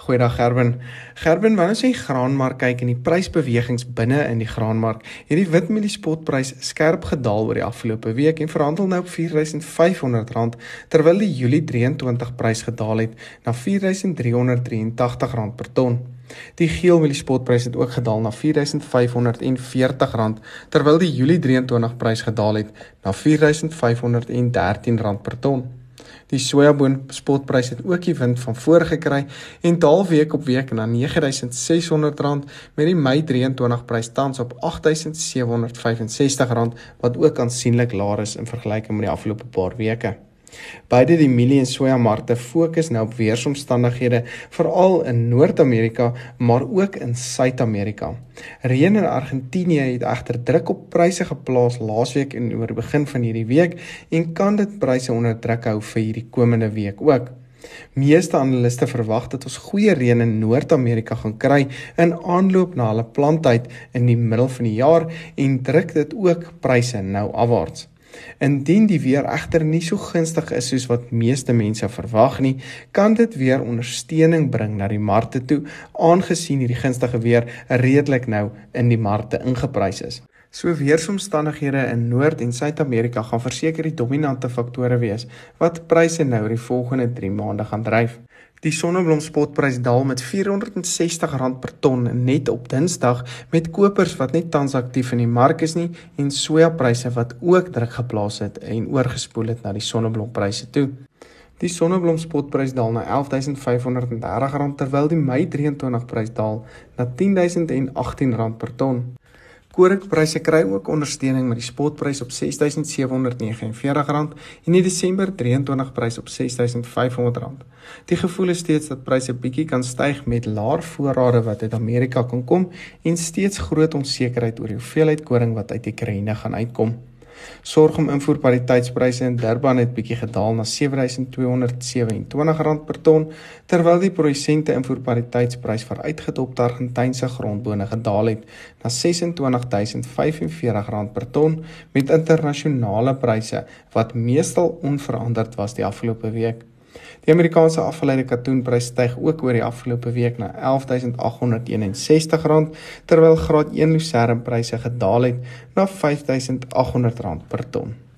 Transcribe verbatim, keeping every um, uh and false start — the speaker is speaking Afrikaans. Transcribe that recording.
Goeiedag Gerben. Gerben, wanneer ons in die graanmark kyk en die prysbewegings binne in die graanmark, het die witmieliespotprys skerp gedaal oor die afgelope week en verhandel nou op vier duisend vyf honderd rand, terwyl die Julie drieëntwintig prys gedaal het na vier duisend drie honderd drieëntagtig rand per ton. Die geelmieliespotprys het ook gedaal na vier duisend vyf honderd veertig rand, terwyl die Julie drieëntwintig prys gedaal het na vier duisend vyf honderd dertien rand per ton. Die sojaboon spotprys het ook die wind van voor gekry en daal week op week na nege duisend ses honderd rand met die Mei drieëntwintig prys tans op agt duisend sewe honderd vyfensestig rand wat ook aansienlik laer is in vergelyking met die afgelope paar weke. Beide die mielie en sojamarkte fokus nou op weeromstandighede, veral in Noord-Amerika, maar ook in Suid-Amerika. Reën in Argentinië het egter druk op pryse geplaas laasweek en oor die begin van hierdie week en kan dit pryse onder druk hou vir hierdie komende week ook. Meeste analiste verwag dat ons goeie reën in Noord-Amerika gaan kry in aanloop na hulle planttyd in die middel van die jaar en druk dit ook pryse nou afwaarts. Indien die weer egter nie so gunstig is soos wat meeste mense verwag nie, kan dit weer ondersteuning bring na die markte toe, aangesien hierdie gunstige weer redelik nou in die markte ingeprys is. So weersomstandighede in Noord- en Suid-Amerika gaan verseker die dominante faktore wees, wat pryse nou die volgende drie maande gaan dryf. Die sonneblomspotprys daal met vier honderd sestig rand per ton net op Dinsdag met kopers wat net tans aktief in die mark is nie en sojapryse wat ook druk geplaas het en oorgespoel het na die sonneblompryse toe. Die sonneblomspotprys daal na elf duisend vyf honderd dertig rand terwyl die Mei drieëntwintig prys daal na tien duisend agttien rand per ton. Koringpryse kry ook ondersteuning met die spotprys op ses duisend sewe honderd negenenveertig rand en die Desember drieëntwintig prys op ses duisend vyf honderd rand. Die gevoel is steeds dat pryse bietjie kan styg met laer voorrade wat uit Amerika kan kom en steeds groot onsekerheid oor die hoeveelheid koring wat uit Oekraïne gaan uitkom. Sorghum invoerpariteitspryse in Durban het bietjie gedaal na sewe duisend twee honderd sewe-en-twintig rand per ton, terwyl die produsente invoerpariteitsprys vir uitgedopte Argentynse grondbone gedaal het na ses en twintig duisend vyf-en-veertig rand per ton met internasionale pryse wat meestal onveranderd was die afgelope week. Die Amerikaanse afgeleide katoenprys styg ook oor die afgelope week na elf duisend agt honderd eenensestig rand, terwyl graad een lucernpryse gedaal het na vyf duisend agt honderd rand per ton.